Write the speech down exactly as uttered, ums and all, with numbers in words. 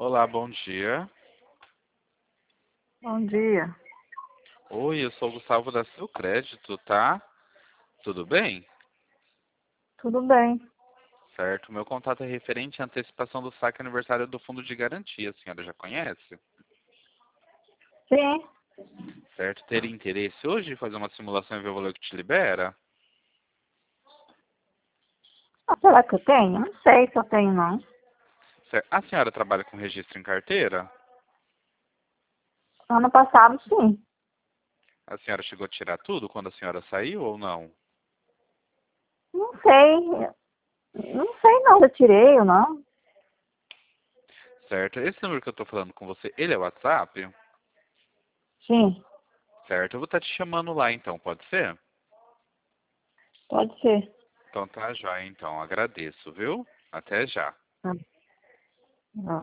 Olá, bom dia. Bom dia. Oi, eu sou o Gustavo da Seu Crédito, tá? Tudo bem? Tudo bem? Certo. Meu contato é referente à antecipação do saque aniversário do Fundo de Garantia. A senhora já conhece? Sim. Certo. Teria interesse hoje em fazer uma simulação e ver o valor que te libera? Ah, será que eu tenho? Não sei se eu tenho, não. Certo. A senhora trabalha com registro em carteira? Ano passado, sim. A senhora chegou a tirar tudo quando a senhora saiu ou não? Não sei. Não sei não se eu tirei ou não. Certo. Esse número que eu estou falando com você, ele é o WhatsApp? Sim, Certo. Eu vou estar te chamando lá então, pode ser? pode ser. Então tá já, então. Agradeço, viu? Até já. Tá bom.